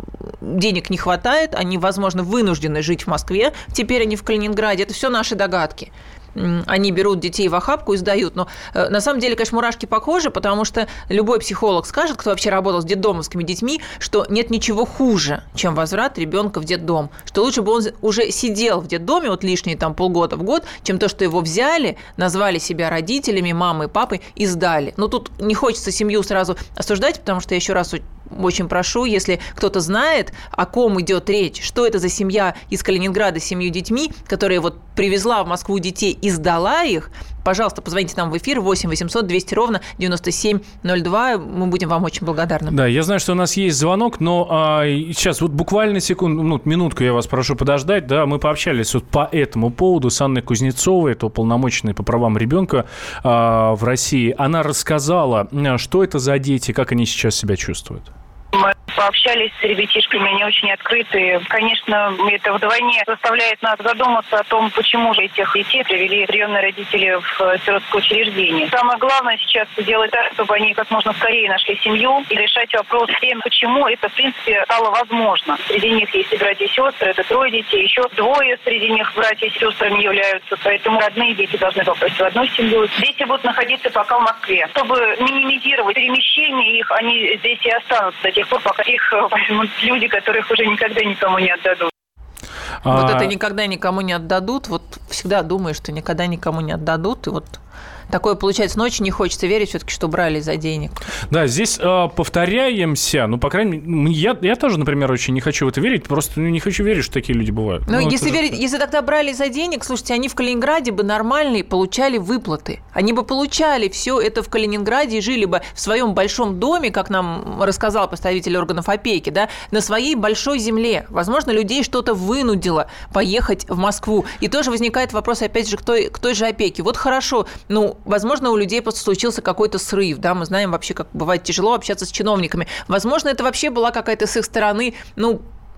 денег не хватает, они, возможно, вынуждены жить в Москве, теперь они в Калининграде. Это все наши догадки. Они берут детей в охапку и сдают. Но э, на самом деле, конечно, мурашки по коже, потому что любой психолог скажет, кто вообще работал с детдомовскими детьми, что нет ничего хуже, чем возврат ребенка в детдом. Что лучше бы он уже сидел в детдоме вот лишние там полгода в год, чем то, что его взяли, назвали себя родителями, мамой, папой и сдали. Но тут не хочется семью сразу осуждать, потому что я еще раз очень прошу, если кто-то знает, о ком идет речь, что это за семья из Калининграда с семью детьми, которая вот привезла в Москву детей и сдала их, пожалуйста, позвоните нам в эфир восемь восемьсот двести ровно девяносто семь ноль два. Мы будем вам очень благодарны.
Да, я знаю, что у нас есть звонок, но а, сейчас вот буквально секунду, ну, минутку я вас прошу подождать. Да, мы пообщались вот по этому поводу с Анной Кузнецовой, это уполномоченной по правам ребенка а, в России. Она рассказала, что это за дети, как они сейчас себя чувствуют.
Мы пообщались с ребятишками, они очень открытые. Конечно, это вдвойне заставляет нас задуматься о том, почему же этих детей привели приемные родители в сиротское учреждение. Самое главное сейчас сделать так, чтобы они как можно скорее нашли семью и решать вопрос с тем, почему это, в принципе, стало возможно. Среди них есть и братья и сестры, это трое детей, еще двое среди них братья и сестрами являются, поэтому родные дети должны попасть в одну семью. Дети будут находиться пока в Москве. Чтобы минимизировать перемещение их, они здесь и останутся до тех пор, пока их возьмут люди, которых уже никогда никому не отдадут.
Вот это никогда никому не отдадут. Вот всегда думаю, что никогда никому не отдадут. И вот такое получается. Но очень не хочется верить все-таки, что брали за денег.
Да, здесь э, повторяемся. Ну, по крайней мере, я, я тоже, например, очень не хочу в это верить. Просто ну, не хочу верить, что такие люди бывают.
Ну,
ну
если
же...
верить, если тогда брали за денег, слушайте, они в Калининграде бы нормальные получали выплаты. Они бы получали все это в Калининграде и жили бы в своем большом доме, как нам рассказал представитель органов опеки, да, на своей большой земле. Возможно, людей что-то вынудило поехать в Москву. И тоже возникает вопрос, опять же, к той, к той же опеке. Вот хорошо, ну, возможно, у людей просто случился какой-то срыв, да, мы знаем вообще, как бывает тяжело общаться с чиновниками. Возможно, это вообще была какая-то с их стороны, ну,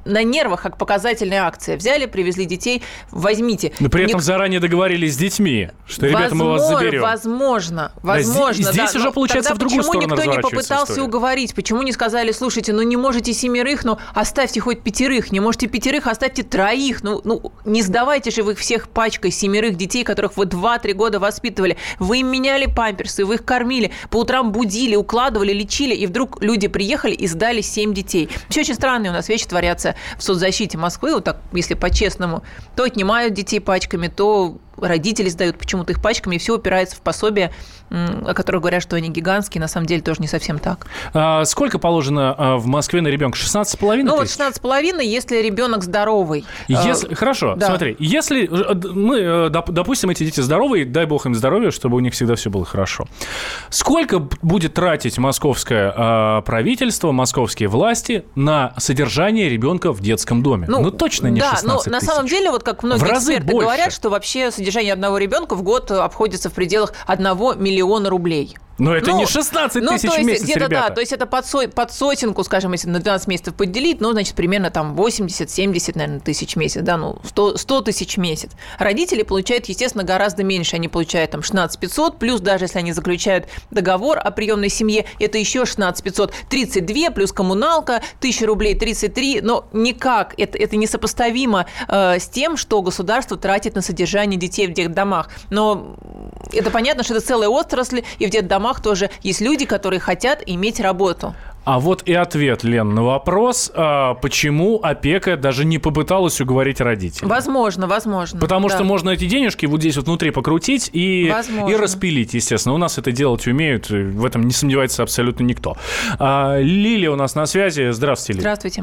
на нервах, как показательная акция. Взяли, привезли детей, возьмите.
Но при этом
Ник...
заранее договорились с детьми, что, ребята, мы вас заберем.
Возможно, возможно.
Да, здесь
да.
уже, получается, в другую сторону
разворачивается история. Почему никто не попытался
история?
уговорить? Почему не сказали, слушайте, ну не можете семерых, ну оставьте хоть пятерых, не можете пятерых, оставьте троих. Ну, ну не сдавайте же вы их всех пачкой семерых детей, которых вы два-три года воспитывали. Вы им меняли памперсы, вы их кормили, по утрам будили, укладывали, лечили, и вдруг люди приехали и сдали семь детей. Все очень странные у нас вещи творятся в соцзащите Москвы, вот так, если по-честному. То отнимают детей пачками, то родители сдают почему-то их пачками, и все упирается в пособия, о которых говорят, что они гигантские, на самом деле тоже не совсем так.
А сколько положено в Москве на ребенка? шестнадцать с половиной
Ну,
тысяч?
вот шестнадцать с половиной, если ребенок здоровый.
Если, хорошо,
да.
Смотри, если мы, допустим, эти дети здоровые, дай бог им здоровья, чтобы у них всегда все было хорошо. Сколько будет тратить московское правительство, московские власти на содержание ребенка в детском доме? Ну, ну точно не
да,
шестнадцать тысяч.
Да, но на самом деле, вот как многие эксперты
больше.
говорят, что вообще содержание одного ребенка в год обходится в пределах одного миллиона рублей.
Но это
ну,
не шестнадцать
ну,
тысяч
в месяц,
где-то,
ребята. Да, то есть это под, со, под сотенку, скажем, если на двенадцать месяцев поделить, ну, значит, примерно там восемьдесят-семьдесят, наверное, тысяч в месяц, да, ну, сто тысяч в месяц. Родители получают, естественно, гораздо меньше. Они получают там шестнадцать пятьсот, плюс даже если они заключают договор о приемной семье, это еще шестнадцать пятьсот, тридцать два, плюс коммуналка, тысяча рублей, тридцать три, но никак, это, это несопоставимо э, с тем, что государство тратит на содержание детей в детдомах. Но это понятно, что это целая отрасль, и в детдомах тоже есть люди, которые хотят иметь работу.
А вот и ответ, Лен, на вопрос, почему опека даже не попыталась уговорить родителей.
Возможно, возможно.
Потому
да.
что можно эти денежки вот здесь вот внутри покрутить и, и распилить, естественно. У нас это делать умеют, в этом не сомневается абсолютно никто. Лилия у нас на связи. Здравствуйте, Лилия.
Здравствуйте.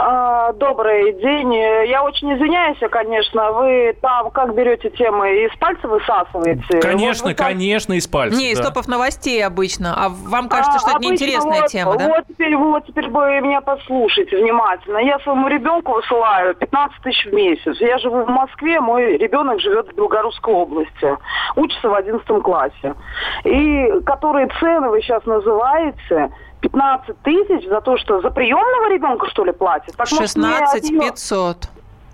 Добрый день. Я очень извиняюсь, конечно. Вы там как берете темы? Из пальца высасываете?
Конечно,
вот там...
конечно, из пальца.
Не, из
да.
топов новостей обычно. А вам кажется, а, что это неинтересная
вот,
тема, да?
Вот теперь, вот теперь вы меня послушайте внимательно. Я своему ребенку высылаю пятнадцать тысяч в месяц. Я живу в Москве, мой ребенок живет в Белгородской области. Учится в одиннадцатом классе. И которые цены вы сейчас называете... пятнадцать тысяч за то, что за приемного ребенка, что ли, платят? Так,
шестнадцать пятьсот.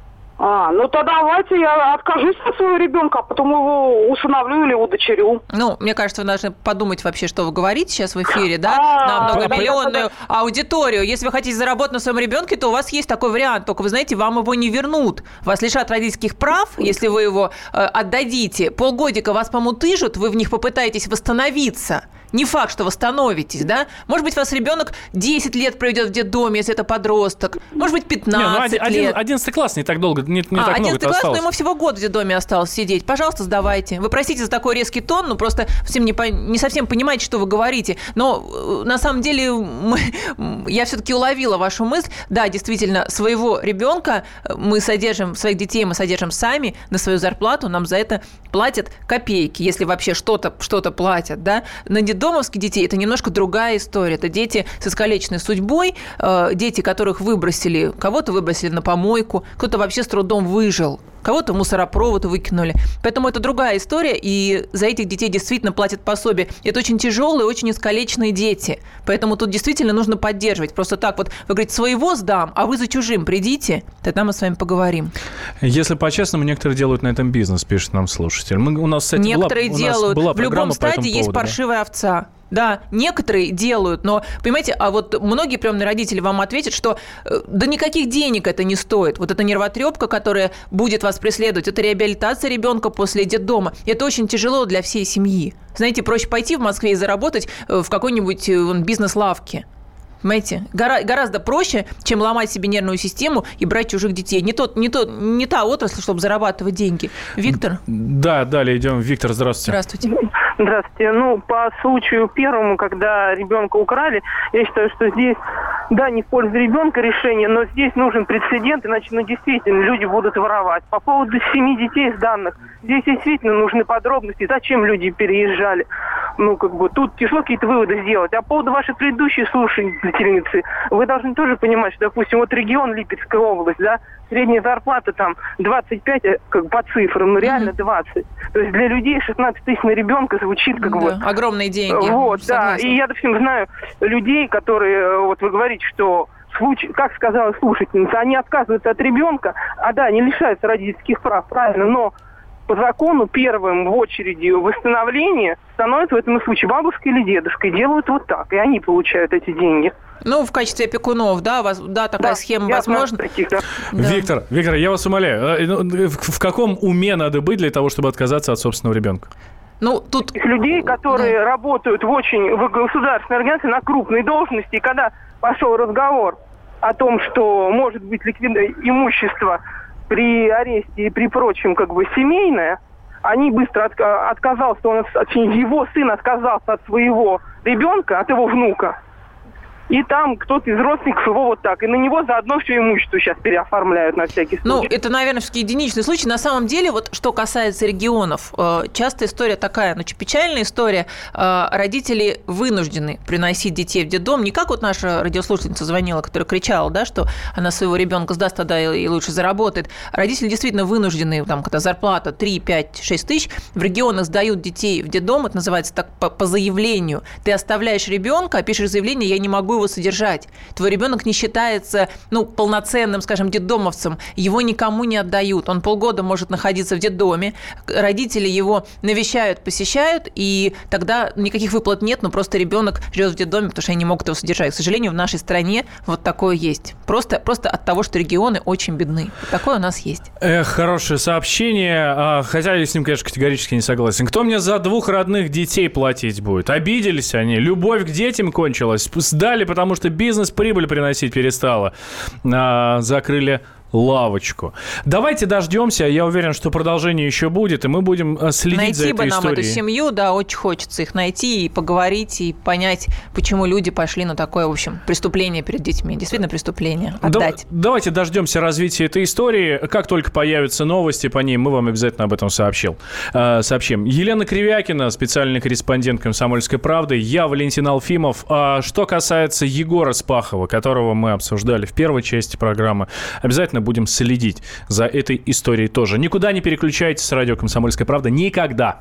А, ну тогда давайте я откажусь от своего ребенка, а потом его усыновлю или удочерю.
Ну, мне кажется, вы должны подумать вообще, что вы говорите сейчас в эфире, да, на многомиллионную аудиторию. Если вы хотите заработать на своем ребенке, то у вас есть такой вариант. Только, вы знаете, вам его не вернут. Вас лишат родительских прав, если вы его э, отдадите. Полгодика вас помутыжат, вы в них попытаетесь восстановиться. Не факт, что восстановитесь, да? Может быть, вас ребенок десять лет проведет в детдоме, если это подросток. Может быть, пятнадцать
не, ну,
лет.
одиннадцатый класс не так долго, не, не
а,
так много
класс,
осталось.
но ему всего год в детдоме осталось сидеть. Пожалуйста, сдавайте. Вы простите за такой резкий тон, ну просто всем не, по, не совсем понимаете, что вы говорите. Но на самом деле мы, я все-таки уловила вашу мысль. Да, действительно, своего ребенка мы содержим, своих детей мы содержим сами на свою зарплату, нам за это платят копейки, если вообще что-то, что-то платят, да. На детдомовских детей это немножко другая история. Это дети с искалеченной судьбой, э, дети, которых выбросили, кого-то выбросили на помойку, кто-то вообще с трудом выжил, кого-то в мусоропровод выкинули. Поэтому это другая история, и за этих детей действительно платят пособие. Это очень тяжелые, очень искалеченные дети. Поэтому тут действительно нужно поддерживать. Просто так вот, вы говорите, своего сдам, а вы за чужим придите, тогда мы с вами поговорим.
Если по-честному, некоторые делают на этом бизнес, пишет нам слушатель. Мы, у нас, кстати,
некоторые
была,
делают.
Была
в любом стаде
по
есть
поводу,
паршивая
да?
овца. Да, некоторые делают, но, понимаете, а вот многие приемные родители вам ответят, что да никаких денег это не стоит. Вот эта нервотрепка, которая будет вас преследовать, это реабилитация ребенка после детдома. Это очень тяжело для всей семьи. Знаете, проще пойти в Москве и заработать в какой-нибудь бизнес-лавке. Понимаете, Гора- гораздо проще, чем ломать себе нервную систему и брать чужих детей. Не, тот, не, тот, не та отрасль, чтобы зарабатывать деньги. Виктор?
Да, далее идем. Виктор, здравствуйте.
Здравствуйте.
Здравствуйте. Ну, по случаю первому, когда ребенка украли, я считаю, что здесь, да, не в пользу ребенка решение, но здесь нужен прецедент, иначе, ну, действительно, люди будут воровать. По поводу семи детей сданных, здесь действительно нужны подробности, зачем люди переезжали. Ну, как бы, тут тяжело какие-то выводы сделать. А по поводу вашей предыдущей слушательницы, вы должны тоже понимать, что, допустим, вот регион Липецкая область, да, средняя зарплата там двадцать пять, как по цифрам, ну реально двадцать. То есть для людей шестнадцать тысяч на ребенка звучит как
да,
вот...
огромные деньги.
Вот,
Согласна.
да. И я, допустим, знаю людей, которые, вот вы говорите, что случае, как сказала слушательница, они отказываются от ребенка, а да, они лишаются родительских прав, правильно, но по закону первым в очереди восстановления становится в этом случае бабушкой или дедушкой, делают вот так, и они получают эти деньги.
Ну, в качестве опекунов, да, вас, да, такая
да,
схема возможна.
Таких, да.
Виктор, Виктор, я вас умоляю, в каком уме надо быть для того, чтобы отказаться от собственного ребенка?
Ну, тут...
Людей, которые
да.
работают в очень в государственной организации на крупной должности, и когда пошел разговор о том, что может быть ликвидное имущество при аресте и при прочем как бы семейное, они быстро от, отказался, он, его сын отказался от своего ребенка, от его внука. И там кто-то из родственников его вот так. И на него заодно все имущество сейчас переоформляют на всякий случай.
Ну, это, наверное, все-таки единичный случай. На самом деле, вот что касается регионов, часто история такая, ну, печальная история. Родители вынуждены приносить детей в детдом. Не как вот наша радиослушательница звонила, которая кричала, да, что она своего ребенка сдаст тогда и лучше заработает. Родители действительно вынуждены, там, когда зарплата три, пять, шесть тысяч, в регионах сдают детей в детдом, это называется так по, по заявлению. Ты оставляешь ребенка, пишешь заявление, я не могу его содержать. Твой ребенок не считается, ну, полноценным, скажем, детдомовцем. Его никому не отдают. Он полгода может находиться в детдоме. Родители его навещают, посещают, и тогда никаких выплат нет, но просто ребенок живет в детдоме, потому что они не могут его содержать. К сожалению, в нашей стране вот такое есть. Просто, просто от того, что регионы очень бедны. Такое у нас есть.
Эх, хорошее сообщение. Хотя я с ним, конечно, категорически не согласен. Кто мне за двух родных детей платить будет? Обиделись они. Любовь к детям кончилась. Сдали, потому что бизнес прибыль приносить перестала. А, закрыли лавочку. Давайте дождемся. Я уверен, что продолжение еще будет, и мы будем следить
найти
за этой историей.
Найти бы нам эту семью, да, очень хочется их найти и поговорить, и понять, почему люди пошли на такое, в общем, преступление перед детьми. Действительно преступление. Отдать.
Да, давайте дождемся развития этой истории. Как только появятся новости по ней, мы вам обязательно об этом сообщил, э, сообщим. Елена Кривякина, специальный корреспондент «Комсомольской правды». Я Валентин Алфимов. А что касается Егора Спахова, которого мы обсуждали в первой части программы, обязательно будем следить за этой историей тоже. Никуда не переключайтесь с радио «Комсомольская правда». Никогда.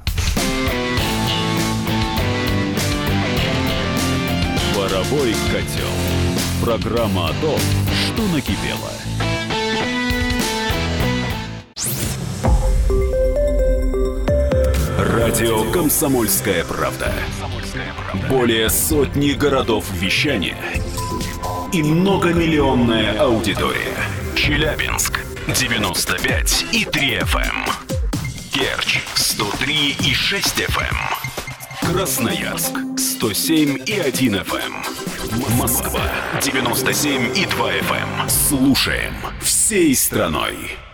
Паровой котел. Программа о том, что накипело. Радио «Комсомольская правда». Более сотни городов вещания и многомиллионная аудитория. Челябинск девяносто пять и три эф эм, Керчь сто три и шесть эф эм, Красноярск сто семь и один эф эм, Москва девяносто семь и два эф эм. Слушаем всей страной.